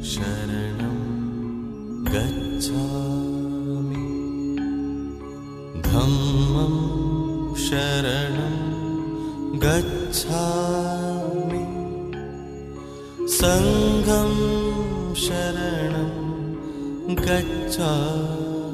शरणं गच्छामि धम्मं शरणं गच्छामि संघं शरणं गच्छामि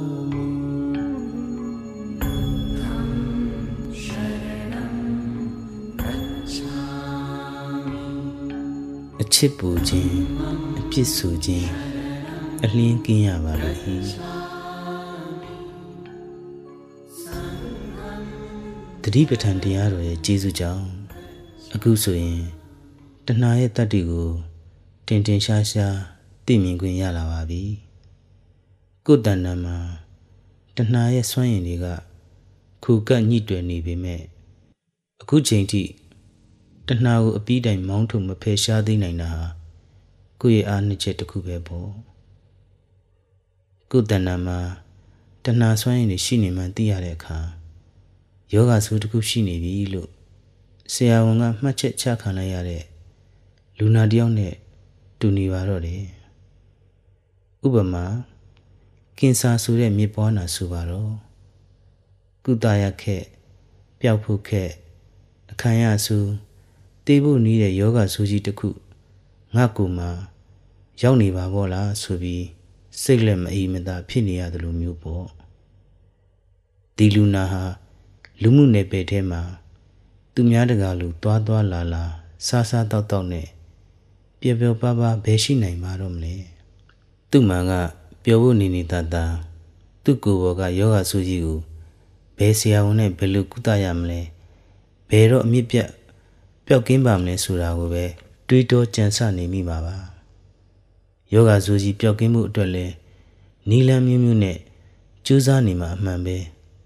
अच्छे पूजें अच्छे सूजें अलियां किया वाला ही तरी पठानတရားတော်ရဲ့ကျေးဇူးကြောင့်အခုဆိုရင်တဏှာရဲ့တတ္တိကိုတင်တင်ရှားရှားသိမြင်ခွင့်ရလာပါပြီကိုယ်တဏ္ဍာမှာတဏှာရဲ့စွမ်းရည်တွေကခုကညှိတွယ်နေပေမဲ့အခုချိန်ထိတဏှာကိုအပြီးတိုင်မောင်းထုတ်မဖယ်ရှားသိနိုင်တာဟာကိုယ့်ရဲ့အားနည်းချက်တစ်ခုပဲပေါ့ကိုယ်တဏ္ဍာမှာတဏှာစွမ်းရည်တွေရှိနေမှသိရတဲ့အခါယောဂဆိုးတစ်ခုရှိနေပြီလို့ဆရာဝန်ကမှတ်ချက်ချခံလိုက်ရတဲ့လူနာတစ်ယောက်နဲ့တူနေပါတော့တယ်ဥပမာကင်ဆာဆိုတဲ့မြေပွားနာဆိုပါတော့ကုသရခက်ပျောက်ဖို့ခက်အခမ်းရဆိုတေးဖို့နီးတဲ့ယောဂဆိုးကြီးတစ်ခုငါ့ကိုယ်မှာရောက်နေပါဘောလားဆိုပြီးစိတ်လက်မအေးမသာဖြစ်နေရတယ်လို့မျိုးပေါ့ဒီလူနာဟာလူမှုနယ်ပယ်ထဲမှာသူများတကာလူသွားလာစားတောက်နဲ့ပျော်ပါဘယ်ရှိနိုင်မှာတော့မလဲသူ့မှန်ကပျော်ဖို့နေတသူ့ကိုယ်ပေါ်ကယောဂဆိုးကြီးကိုဘယ်ဆရာဝန်နဲ့ဘယ်လိုကုသရမလဲဘယ်တော့အမြင့်ပြတ်ပျောက်ကင်းပါမလဲဆိုတာကိုပဲတွေးတောကြံစနေမိပါပါယောဂဆိုးကြီးပျောက်ကင်းမှုအတွက်လဲနီလန်းမျိုးနဲ့ကြိုးစားနေမှာအမှန်ပဲ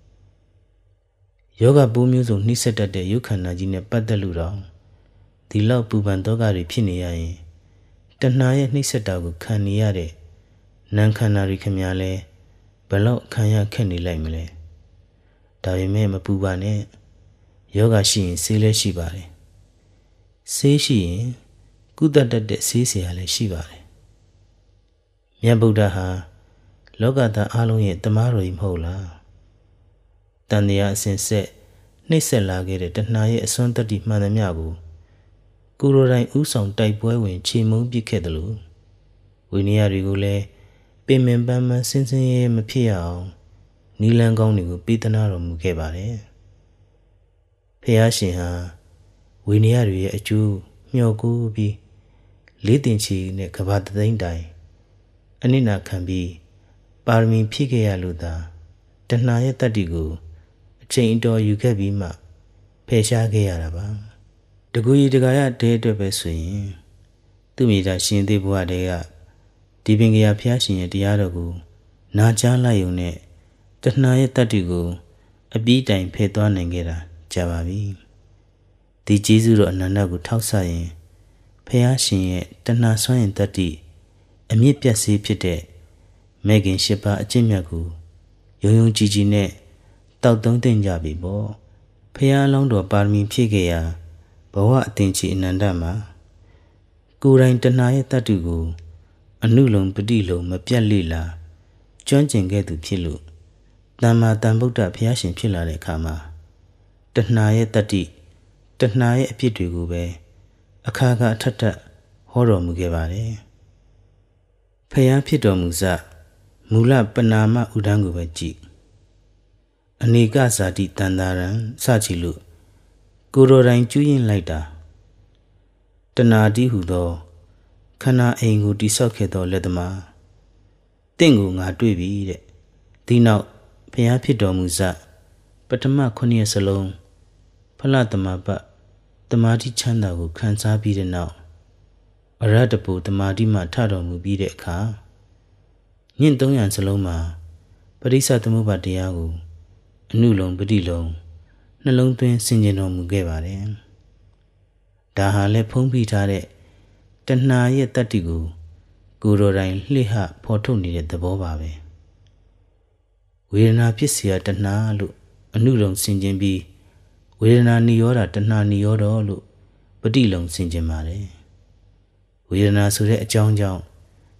ယောဂပိုးမျိုးစုံနှိစက်တတ်တဲ့ရုပ်ခန္ဓာကြီးနဲ့ပတ်သက်လို့တော့ဒီလောက်ပူပန်သောကတွေဖြစ်နေရရင်တဏှာရဲ့နှိစက်တာကိုခံနေရတဲ့နံခန္ဓာတွေခင်များလဲဘလောက်ခံရခက်နေလိုက်မလဲဒါပေမဲ့မပူပါနဲ့ယောဂရှိရင်ဆေးလည်းရှိပါတယ်ဆေးရှိရင်ကုသတတ်တဲ့ဆေးဆရာလည်းရှိပါတယ်မြတ်ဗုဒ္ဓဟာလောကသားအလုံးရဲ့တမားတော်ကြီးမဟုတ်လားတန်တရားအစဉ်ဆက်နှိမ့်ဆက်လာခဲ့တဲ့တဏှာရဲ့အစွမ်းတတ္တိမှန်သမျှကိုကိုယ်တိုင်ဥဆောင်တိုက်ပွဲဝင်ချေမှုန်းပစ်ခဲ့တယ်လို့ဝိနည်းတွေကိုလည်းပင်ပင်ပန်းပန်းစင်စင်ရဲမဖြစ်ရအောင်နီလန်းကောင်းတွေကိုပေးသနာတော်မူခဲ့ပါတယ်ဖះရှင်ဟာဝိနည်းတွေရဲ့အကျိုးမျှော်ကိုးပြီးလေးတင်ချီနဲ့ကဘာသိန်းတိုင်အနိနာခံပြီးပါရမီဖြည့်ခဲ့ရလို့သာတဏှာရဲ့တတ္တိကိုအချိန်အတော်ယူခဲ့ပြီးမှဖယ်ရှားခဲ့ရတာပါတကူကြီးတကာရတဲအတွက်ပဲဆိုရင်သူမိသားရှင်သေးဘုရားတဲကဒီပင်ကရာဖះရှင်ရဲ့တရားတော်ကိုနာကြားလိုက်ုံနဲ့တဏှာရဲ့တတ္တိကိုအပြီးတိုင်ဖယ်သွားနိုင်ခဲ့တာကြာပါပြီဒီကျေးဇူးတော်အနန္တကိုထောက်ဆရင်ဖះရှင်ရဲ့တဏှာဆွမ်းရင်တတ္တိအမြင့်ပြတ်စေးဖြစ်တဲ့မေခင်၈ပါးအကျင့်မြတ်ကိုယုံကြည်နဲ့တောက်သုံးသင့်ကြပြီပေါ့ဖះအလောင်းတော်ပါရမီဖြည့်ခဲ့ရာဘဝအသင်္ချီအနန္တမှာကိုယ်တိုင်တဏှာရဲ့တတ္တိကိုအနုလုံပฏิလုံမပြတ်လေလာကျွမ်းကျင်ခဲ့သူဖြစ်လို့တမ္မာတန်ဗုဒ္ဓဖះရှင်ဖြစ်လာတဲ့အခါမှာတဏှာရဲ့တတ္တိတဏှာရဲ့အဖြစ်တွေကိုပဲအခါကအထက်ဟောတော်မူခဲ့ပါတယ်ဖះဖြစ်တော်မူစမူလပနာမဥဒန်းကိုပဲကြည့်အနေကဇာတိတန်တာရံစကြည့်လို့ကိုယ်တော်တိုင်ကျူးရင်လိုက်တာတဏှာတိဟုသောခန္ဓာအိမ်ကိုတိဆောက်ခဲ့သောလက်သမားတင့်ကိုငါတွေ့ပြီတဲ့ဒီနောက်ဘုရားဖြစ်တော်မူစပထမ9ရက်စလုံးဖလတမပတမာတိချမ်းသာကိုခံစားပြီးတဲ့နောက်အရဟတပူတမာတိမှထတော်မူပြီးတဲ့အခါညင့်300စလုံးမှာပရိစ္ဆသမုပ္ပါတရားကိုအနုလုံပฏิလုံနှလုံးသွင်းဆင်ခြင်တော်မူခဲ့ပါတယ်ဒါဟာလည်းဖုံးဖိထားတဲ့တဏှာရဲ့တတ္တိကိုကိုယ်တော်တိုင်လှည့်ဟဖော်ထုတ်နေတဲ့သဘောပါပဲဝေဒနာဖြစ်เสียတဏှာလို့အနုလုံဆင်ခြင်ပြီးဝေဒနာနိရောဓတဏှာနိရောဓလို့ပฏิလုံဆင်ခြင်ပါတယ်ဝေဒနာဆိုတဲ့အကြောင်းကြောင့်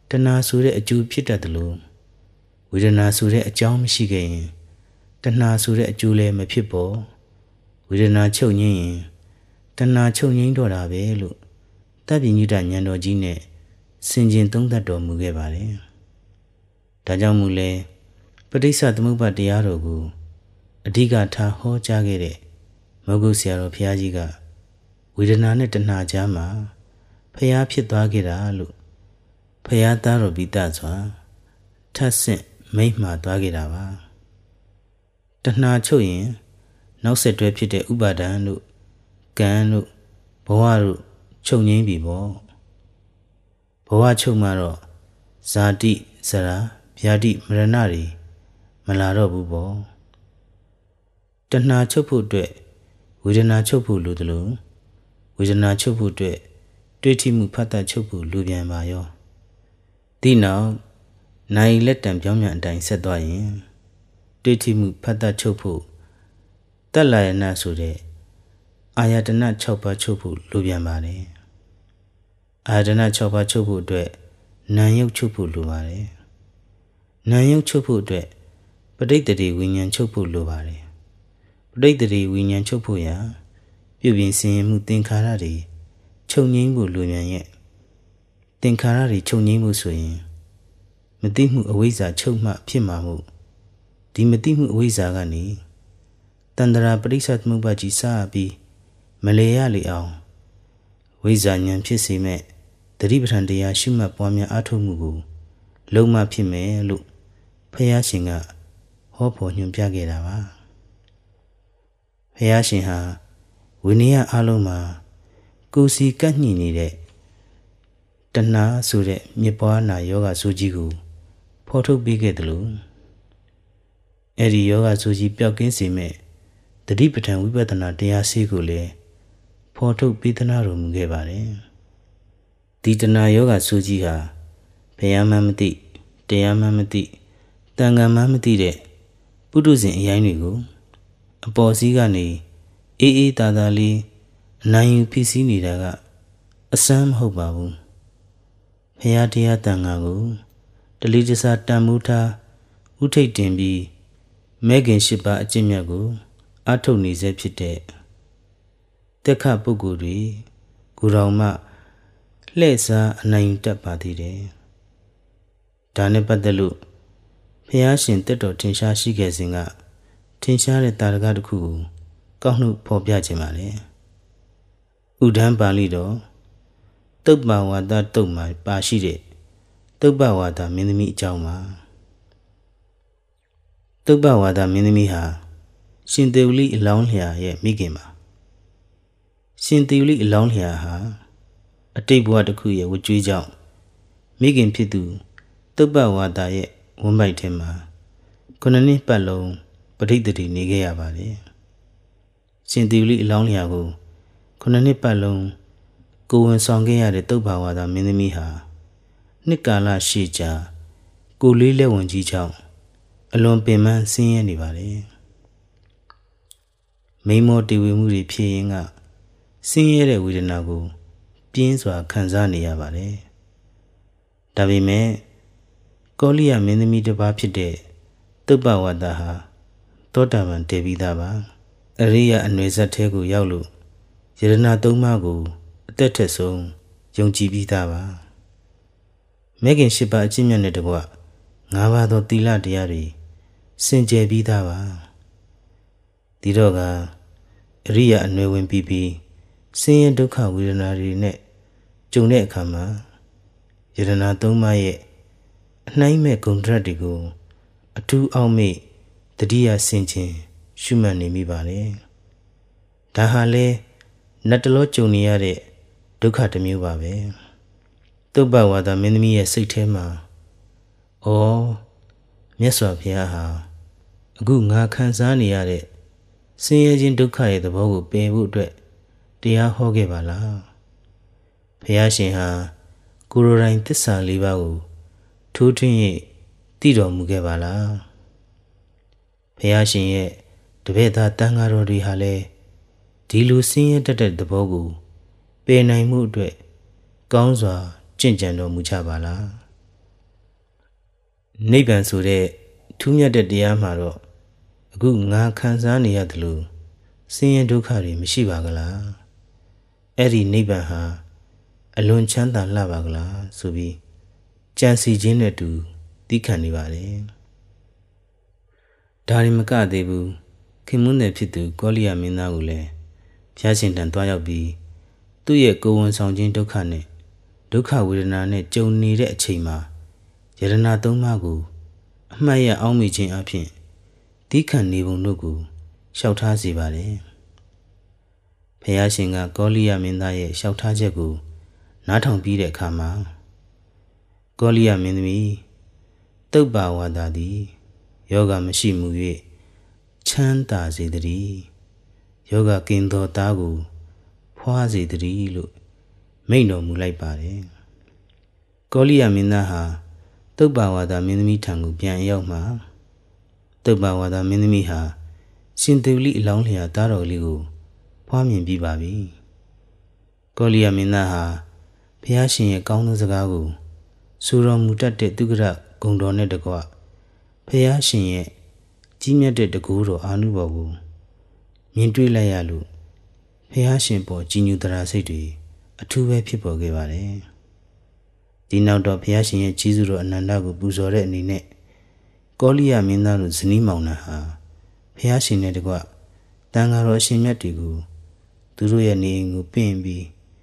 တဏှာဆိုတဲ့အကျိုးဖြစ်တတ်တယ်လို့ဝေဒနာဆိုတဲ့အကြောင်းမရှိခဲ့ရင်တဏှာဆိုတဲ့အကျိုးလည်းမဖြစ်ပေါ်ဝေဒနာချုပ်ငြိမ်းရင်တဏှာချုပ်ငြိမ်းတော့တာပဲလို့တပ္ပိညုတဉာဏ်တော်ကြီးနဲ့ဆင်ခြင်သုံးသပ်တော်မူခဲ့ပါတယ်။ဒါကြောင့်မူလဲပဋိစ္စသမုပ္ပါတရားတော်ကိုအဓိကထားဟောကြားခဲ့တဲ့မောဂုဆရာတော်ဘုရားကြီးကဝေဒနာနဲ့တဏှာကြားမှာဖျားဖြစ်သွားခဲ့တာလို့ဖျားသားတော်ပိတစွာထပ်ဆင့်မိန့်မှားသွားခဲ့တာပါတဏှာချုပ်ရင်နောက်ဆက်တွဲဖြစ်တဲ့ဥပါဒံတို့ကံတို့ဘဝတို့ချုပ်ငြိမ်းပြီပေါ့ဘဝချုပ်မှတော့ဇာတိဇရာဗျာတိမရဏတွေမလာတော့ဘူးပေါ့တဏှာချုပ်ဖို့အတွက်ဝေဒနာချုပ်ဖို့လိုသလိုဝေဒနာချုပ်ဖို့အတွက်တွေ့ထိမှုဖတ်တတ်ချုပ်ဖို့လိုပြန်ပါရောဒီနောက်နိုင်လက်တံပြောင်းပြန်အတိုင်းဆက်သွားရင်တွေ့ထိမှုဖတ်တတ်ချုပ်ဖို့တက်လာရဏဆိုတဲ့အာယတနာ6ပါးချုပ်ဖို့လိုပြန်ပါတယ်အာယတနာ6ပါးချုပ်ဖို့အတွက်နာယုတ်ချုပ်ဖို့လိုပါတယ်နာယုတ်ချုပ်ဖို့အတွက်ပဋိတ္တိဝိညာဉ်ချုပ်ဖို့လိုပါတယ်ပဋိတ္တိဝိညာဉ်ချုပ်ဖို့ရာပြုပြင်ဆင်ရင်မှုသင်္ခါရတွေချုပ်ငြိမ်းဖို့လိုပြန်ရဲ့သင်္ခါရတွေချုပ်ငြိမ်းမှုဆိုရင်မသိမှုအဝိဇ္ဇာချုပ်မှဖြစ်မှာမို့ဒီမသိမှုအဝိဇ္ဇာကနေတန္တရာပရိစ္ဆသမုပ္ပါကြီးစပြီးမလေရလေအောင်ဝိဇ္ဇာဉာဏ်ဖြစ်စေမဲ့သတိပဋ္ဌာန်တရားရှုမှတ်ပွားများအားထုတ်မှုကိုလုံးမဖြစ်မယ်လို့ဖယားရှင်ကဟောဖို့ညွှန်ပြခဲ့တာပါဖယားရှင်ဟာဝိနည်းအလုံးမှာကိုယ်စီကပ်ညှိနေတဲ့တဏှာဆိုတဲ့မြစ်ပွားနာယောဂဆိုကြီးကိုဖော်ထုတ်ပေးခဲ့တယ်လို့အဲ့ဒီယောဂဆိုကြီးပျောက်ကင်းစေမဲ့တတိပဋ္ဌာန်ဝိပဿနာတရားစီကိုလည်းဖော်ထုတ်ပေးသနာတော်မူခဲ့ပါတယ်ဒီတဏှာယောဂဆိုကြီးဟာဘုရားမှမသိတရားမှမသိတန်ခါမှမသိတဲ့ပုထုဇဉ်အရိုင်းတွေကိုအပေါ်စီးကနေအေးအေးသာသာလေးအနိုင်ယူဖြစ်စည်းနေတာကအစမ်းမဟုတ်ပါဘူးဘုရားတရားတန်ခါကိုတလီတစားတန်မိုးထားဥထိတ်တင်ပြီးမဲခင်၈ပါးအကျင့်မြတ်ကိုအထုတ်နေစေဖြစ်တဲ့တက်ခပုဂ္ဂိုလ်တွေကိုယ်တော်မှလှည့်စားအနိုင်ယူတတ်ပါသေးတယ်ဒါနဲ့ပတ်သက်လို့ဘုရားရှင်တက်တော်ထင်ရှားရှိခဲ့စဉ်ကထင်ရှားတဲ့တာရကတစ်ခုကိုကောက်နှုတ်ဖော်ပြခြင်းပါလေဥဒ္ဒံပါဠိတော်တုပ္ပဝါဒတုတ်မှာပါရှိတဲ့တုပ္ပဝါဒမင်းသမီးအကြောင်းပါတုပ္ပဝါဒမင်းသမီးဟာရှင်သေဝလိအလောင်းလျာရဲ့မိခင်ပါရှင်သေဝလိအလောင်းလျာဟာအတိတ်ဘဝတစ်ခုရဲ့ဝကြွေးကြောင့်မိခင်ဖြစ်သူတုပ္ပဝါဒရဲ့ဝန်းပိုက်ထဲမှာ9နှစ်ပတ်လုံးပဋိသန္ဓေနေခဲ့ရပါတယ်ရှင်သေဝလိအလောင်းလျာကို9နှစ်ပတ်လုံးကိုဝန်ဆောင်ခဲ့ရတဲ့တုပ္ပဝါဒမင်းသမီးဟာနှစ်ကာလရှည်ကြာကိုလေးလက်ဝင်ကြီးကြောင့်အလွန်ပင်ပန်းဆင်းရဲနေပါတယ်မိမောတည်ဝေမှုတွေဖြစ်ရင်ကဆင်းရဲတဲ့ဝေဒနာကိုပြင်းစွာခံစားနေရပါတယ်ဒါပေမဲ့ကောလိယမင်းသမီးတစ်ပါးဖြစ်တဲ့တုပ္ပဝါဒဟာသောတာပန်တည်ပြီးသားပါအရိယအနွယ်ဆက်ထဲကိုရောက်လို့ယရဏသုံးပါးကိုအသက်ထက်ဆုံးယုံကြည်ပြီးသားပါမဲခင်၈ပါးအကျင့်မြတ်နဲ့တကွ၅ပါးသောသီလတရားတွေစင်ကြယ်ပြီးသားပါဒီတော့ကအရိယအနွယ်ဝင်ပြီးဆင်းရဲဒုက္ခဝေဒနာတွေနဲ့ကြုံတဲ့အခါမှာယရဏသုံးပါးရဲ့အနှိုင်းမဲ့ဂုဏ်ဓာတ်တွေကိုအထူးအောက်မေ့တတိယဆင်ခြင်ရှုမှတ်နေမိပါတယ်ဒါဟာလေနတ်တလောကြုံနေရတဲ့ဒုက္ခတစ်မျိုးပါပဲတုပ္ပဝါဒမင်းသမီးရဲ့စိတ်ထဲမှာဩမြတ်စွာဘုရားဟာအခုငါခံစားနေရတဲ့ဆင်းရဲခြင်းဒုက္ခရဲ့သဘောကိုပယ်ဖို့အတွက်တရားဟောခဲ့ပါလားဘုရားရှင်ဟာကိုယ်တိုင်သစ္စာ၄ပါးကိုထိုးထွင်း၍သိတော်မူခဲ့ပါလားဘုရားရှင်ရဲ့တပည့်သားတန်ဃာတော်တွေဟာလည်းဒီလိုဆင်းရဲတတ်တဲ့သဘောကိုပယ်နိုင်မှုအတွက်ကောင်းစွာကျင့်ကြံတော်မူကြပါလားနိဗ္ဗာန်ဆိုတဲ့ထူးမြတ်တဲ့တရားမှာတော့အခုငါခံစားနေရတယ်လို့ဆင်းရဲဒုက္ခတွေမရှိပါကလားအဲ့ဒီနိဗ္ဗာန်ဟာအလွန်ချမ်းသာလှပါကလားဆိုပြီးကြံစီခြင်းနဲ့တူသိခံနေပါတယ်ဒါရင်မကသေးဘူးခင်မွန်းတဲ့ဖြစ်သူကောလိယမင်းသားကိုလည်းဘုရားရှင်ထံသွားရောက်ပြီးသူ့ရဲ့ကိုယ်ဝန်ဆောင်ခြင်းဒုက္ခနဲ့ဒုက္ခဝေဒနာနဲ့ကြုံနေတဲ့အချိန်မှာယရဏသုံးပါးကိုအမှတ်ရအောက်မေ့ခြင်းအပြင်သိခံနေပုံတို့ကိုလျှောက်ထားစေပါတယ်ဘုရားရှင်ကကောလိယမင်းသားရဲ့လျှောက်ထားချက်ကိုနားထောင်ပြီးတဲ့အခါမှာကောလိယမင်းသမီးတုပ္ပဝါဒသည်ယောဂမရှိမှု၍ချမ်းသာစေတည်းယောဂကင်းသောသားကိုဖွားစေတည်းလို့မိန့်တော်မူလိုက်ပါတယ်ကောလိယမင်းသားဟာတုပ္ပဝါဒမင်းသမီးထံကိုပြန်ရောက်မှတုပ္ပဝါဒမင်းသမီးဟာရှင်သေဝလိအလောင်းလျာသားတော်လေးကိုဖွားမြင်ပြီးပါပြီကောလိယမင်းသားဟာဘုရားရှင်ရဲ့ကောင်းသောစကားကိုဆိုတော်မူတတ်တဲ့သူကရဂုဏ်တော်နဲ့တကွဘုရားရှင်ရဲ့ကြီးမြတ်တဲ့တကူတော်အာနုဘော်ကိုမြင်တွေ့လိုက်ရလို့ဘုရားရှင်ပေါ်ကြီးညိုတရားစိတ်တွေအထူးပဲဖြစ်ပေါ်ခဲ့ပါတယ်ဒီနောက်တော့ဘုရားရှင်ရဲ့ကြီးစုတော်အနန္တကိုပူဇော်တဲ့အနေနဲ့ကောလိယမင်းသားတို့ဇနီးမောင်နှံဟာဘုရားရှင်နဲ့တကွတန်ဃာတော်အရှင်မြတ်တွေကိုသူတို့ရဲ့နေအိမ်ကိုပင့်ပြီး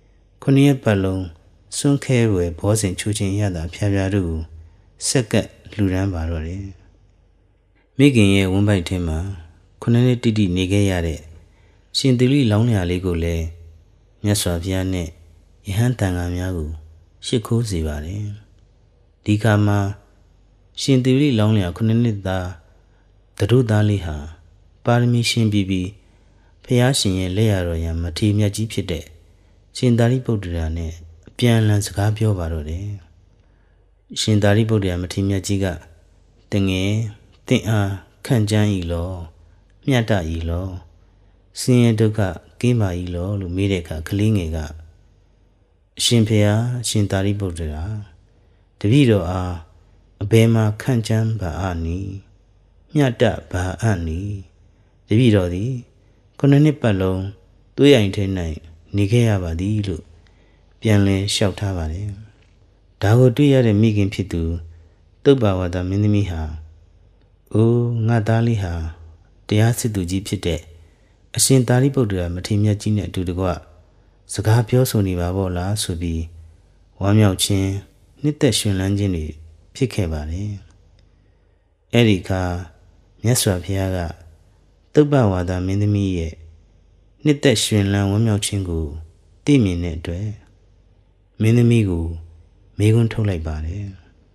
9 ရက်ပတ်လုံးစွန့်ခဲဝယ်ဘောဇဉ်ချိုးခြင်းရတာဖျားဖျားတို့ကိုဆက်ကပ်လှူဒန်းပါတော့တယ်မိခင်ရဲ့ဝန်းပိုက်ထဲမှာ9 နှစ်တိတိနေခဲ့ရတဲ့ရှင်သေဝလိလောင်းလျာလေးကိုလည်းမြတ်စွာဘုရားနဲ့ယဟန်တန်ဃာများကိုရှ िख ိုးစေပါတယ်ဒီခါမှာရှင်သေဝလိလောင်းလျာ9 နှစ်သားတရုသားလေးဟာပါရမီရှင်ပြီးဘုရားရှင်ရဲ့လက်ရတော်ရန်မထေမြတ်ကြီးဖြစ်တဲ့ရှင်သာရိပုတ္တရာနဲ့အပြန်အလှန်စကားပြောပါတော့တယ်ရှင်သာရိပုတ္တရာမထေမြတ်ကြီးကတငယ်တင့်အားခန့်ကျမ်းဤလောမြတ်တဤလောဆင်းရဲဒုက္ခကင်းပါဤလောလို့မေးတဲ့အခါကလေးငယ်ကအရှင်ဖေဟာရှင်သာရိပုတ္တရာတပည့်တော်အားအဘယ်မှာခန့်ကျမ်းပါအနီမြတ်တပါအနီတပည့်တော်သည်9 နှစ်ပတ်လုံးသွေးအိမ်ထဲ၌နေခဲ့ရပါသည်လို့ပြန်လည်လျှောက်ထားပါတယ်ဒါကိုတွေ့ရတဲ့မိခင်ဖြစ်သူတုပ္ပဝါဒမင်းသမီးဟာအိုးငါသားလေးဟာတရားစစ်သူကြီးဖြစ်တဲ့အရှင်သာရိပုတ္တရာမထေရမြတ်ကြီးနဲ့အတူတကွစကားပြောဆိုနေပါပေါ့လားဆိုပြီးဝမ်းမြောက်ခြင်းနှစ်သက်ရှင်လန်းခြင်းတွေဖြစ်ခဲ့ပါတယ်အဲ့ဒီအခါမြတ်စွာဘုရားကတုပ္ပဝါဒမင်းသမီးရဲ့နှစ်သက်ရှင်လန်းဝမ်းမြောက်ခြင်းကိုသိမြင်တဲ့အတွက်မင်းသမီးကိုမေးခွန်းထုတ်လိုက်ပါတယ်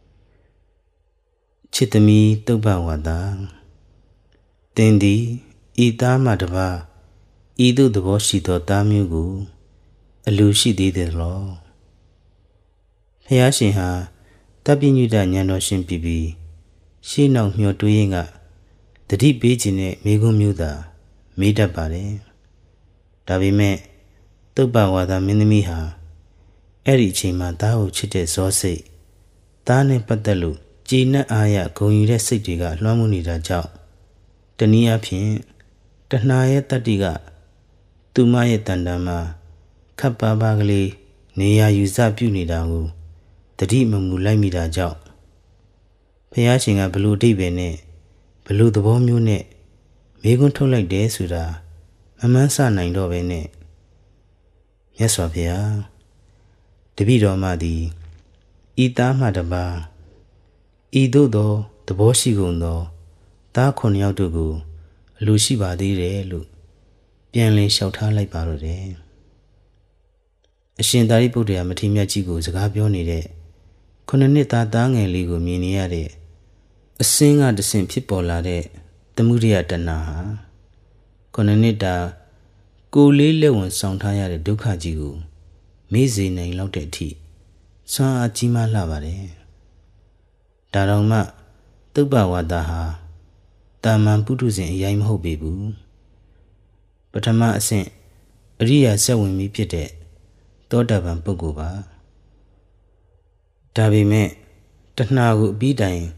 ချစ်သမီးတုပ္ပဝါဒတင်သည်ဤသားမှတပါဤသို့သဘောရှိသောသားမျိုးကိုအလိုရှိသေးတယ်လောဖျားရှင်ဟာတပ်ပိညုတဉာဏ်တော်ရှင်ပြီးရှေးနောက်မျှော်တွေးရင်းကတတိပေးခြင်းနဲ့မေးခွန်းမျိုးသာမေးတတ်ပါတယ်ဒါပေမဲ့တုပ္ပဝါဒမင်းသမီးဟာအဲ့ဒီအချိန်မှာသားကိုချစ်တဲ့ဇောစိတ်သားနဲ့ပတ်သက်လို့ကြည်နက်အားရဂုဏ်ယူတဲ့စိတ်တွေကလွှမ်းမိုးနေတာကြောင့်တနည်းအားဖြင့်တဏှာရဲ့တတ္တိကသူမရဲ့တန်တမ်းမှာခပ်ပါးပါးကလေးနေရာယူစပြုနေတာကိုတတိမမူလိုက်မိတာကြောင့်ဘုရားရှင်ကဘလို့အဓိပ္ပာယ်နဲ့ဘလို့သဘောမျိုးနဲ့မေးခွန်းထုတ်လိုက်တယ်ဆိုတာမမှန်းဆနိုင်တော့ပဲနဲ့မြတ်စွာဘုရားတပည့်တော်မသည်ဤသားမှတပါဤသို့သောသဘောရှိကုန်သောသား9 ယောက်တို့ကိုအလိုရှိပါသေးတယ်လို့ပြန်လည်လျှောက်ထားလိုက်ပါတော့တယ်အရှင်သာရိပုတ္တရာမထေရမြတ်ကြီးကိုစကားပြောနေတဲ့9 နှစ်သားငယ်လေးကိုမြင်နေရတဲ့အစင်းကတဆင့်ဖြစ်ပေါ်လာတဲ့သမုဒိယတဏှာဟာ9 နှစ်တာကိုယ်လေးလက်ဝင်ဆောင်ထားရတဲ့ဒုက္ခကြီးကိုမေ့စေနိုင်လောက်တဲ့အထိဆွမ်းအားကြီးမားလှပါတယ်ဒါတောင်မှတုပ္ပဝါဒဟာတာမန်ပုထုဇဉ်အရင်မဟုတ်ပေဘူးပထမအဆင့်အရိယာဆက်ဝင်ပြီးဖြစ်တဲ့သောတာပန်ပုဂ္ဂိုလ်ပါဒါပေမဲ့တဏှာကိုအပြီးတိုင်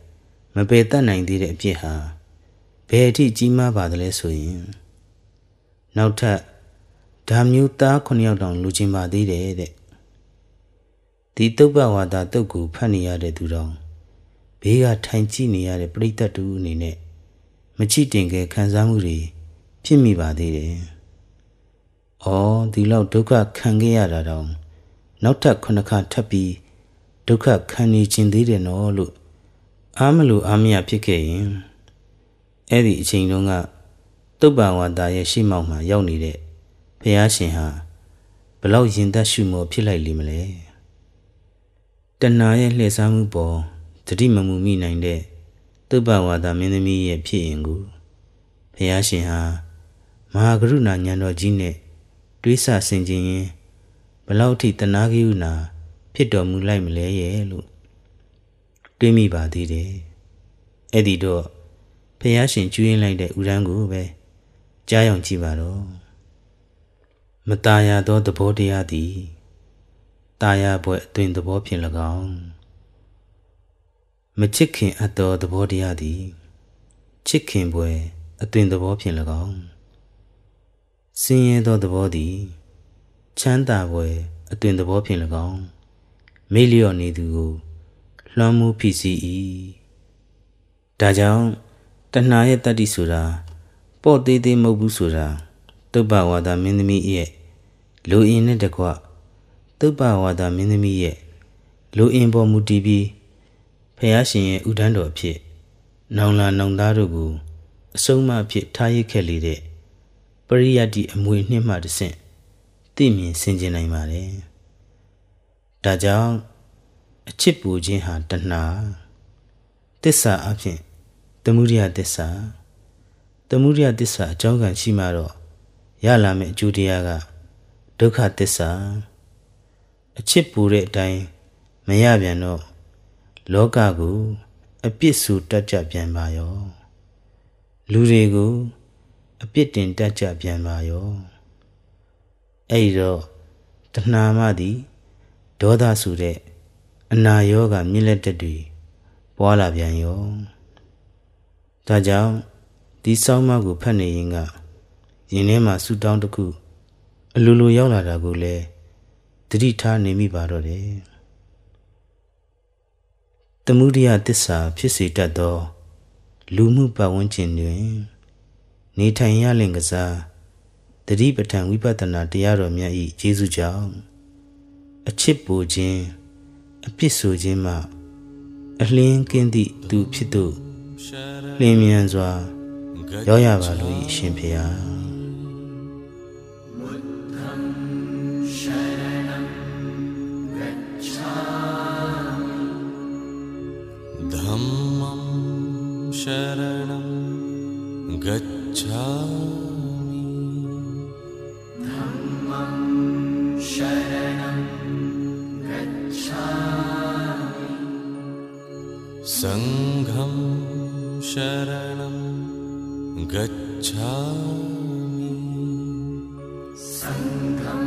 မပယ်တတ်နိုင်သေးတဲ့အပြစ်ဟာဘယ်အထိကြီးမားပါသလဲဆိုရင်နောက်ထပ်ဓာမျိုးသား9ယောက်တောင်လူချင်းပါသေးတယ်တဲ့ဒီတုပ္ပဝါဒတုတ်ကိုဖတ်နေရတဲ့သူတော်ဘေးကထိုင်ကြည့်နေရတဲ့ပရိသတ်တူအနေနဲ့မချိတင်ခဲ့ခံစားမှုတွေဖြစ်မိပါသေးတယ်။အော်ဒီလောက်ဒုက္ခခံခဲ့ရတာတောင်နောက်ထပ်9ခါထပ်ပြီးဒုက္ခခံနေခြင်းသေးတယ်နော်လို့အားမလို့အားမရဖြစ်ခဲ့ရင်အဲ့ဒီအချိန်တုန်းကတုပ္ပဝါဒရဲ့ရှေ့မှောက်မှာရောက်နေတဲ့ဘုရားရှင်ဟာဘလောက်ရင်သက်ရှုမောဖြစ်လိုက်လိမ့်မလဲတဏှာရဲ့လှည့်စားမှုပေါ်တတိမမှုမိနိုင်တဲ့တုပ္ပဝါဒမင်းသမီးရဲ့ဖြစ်ရင်ကိုဘုရားရှင်ဟာမဟာကရုဏာဉာဏ်တော်ကြီးနဲ့တွေးဆဆင်ခြင်ရင်ဘလောက်ထိတနာကရုဏာဖြစ်တော်မူလိုက်မလဲရဲ့လို့တွေးမိပါသေးတယ်အဲ့ဒီတော့ဘုရားရှင်ကျွေးလိုက်တဲ့ဥရန်ကိုပဲကြားရောက်ကြည့်ပါတော့မตายသောသဘောတရားသည်ตายပွဲအသွင်သဘောဖြင့်၎င်းမချစ်ခင်အပ်သောသဘောတရားသည်ချစ်ခင်ပွဲအသွင်သဘောဖြင့်၎င်းဆင်းရဲသောသဘောသည်ချမ်းသာပွဲအသွင်သဘောဖြင့်၎င်းမေ့လျော့နေသူကိုလွှမ်းမိုးဖြစ်စီ၏ဒါကြောင့်တဏှာရဲ့တတ္တိဆိုတာပေါ့သေးသေးမဟုတ်ဘူးဆိုတာတုပ္ပဝါဒမင်းသမီးရဲ့လူအင်နဲ့တကွတုပ္ပဝါဒမင်းသမီးရဲ့လူအင်ပေါ်မူတည်ပြီးဖယားရှင်ရဲ့ဥဒန်းတော်အဖြစ်နောင်လာနောင်သားတို့ကိုအဆုံးအမဖြစ်ထားရခဲ့လေတဲ့ပရိယတ္တိအမွေနှင့်မှတဆင့်သိမြင်ဆင်ခြင်နိုင်ပါတယ်ဒါကြောင့်အချစ်ပူခြင်းဟာတဏှာသစ္စာအဖြစ်သမုဒယသစ္စာအကြောင်းကံရှိမှတော့ရလာမယ့်အကျိုးတရားကဒုက္ခသစ္စာအချစ်ပူတဲ့အတိုင်းမရပြန်တော့လောကကိုအပြစ်ဆူတတ်ကြပြန်ပါရောလူတွေကိုအပြစ်တင်တတ်ကြပြန်ပါရောအဲ့ဒီတော့တဏှာမှသည်ဒေါသဆိုတဲ့အနာရောဂါမြင့်လက်တက်တွေပွားလာပြန်ရောဒါကြောင့်ဒီဆောင်းမကိုဖတ်နေရင်ကရင်ထဲမှာဆူတောင်းတစ်ခုအလိုလိုရောက်လာတာကိုလည်းသတိထားနေမိပါတော့တယ်သမုဒယသစ္စာဖြစ်စေတတ်သောလူမှုပတ်ဝန်းကျင်တွင်နေထိုင်ရလင့်ကစားသတိပဋ္ဌာန်ဝိပဿနာတရားတော်မြတ်၏ကျေးဇူးကြောင့်အချစ်ပူခြင်းအပြစ်ဆိုခြင်းမှအလင်းကင်းသည့်သူဖြစ်သူလင်းမြန်စွာရောက်ရပါလို့အရှင်ဖေဟာ Dhammam sharanam gacchami Dhammam sharanam gacchami Sangham sharanam gacchami Sangham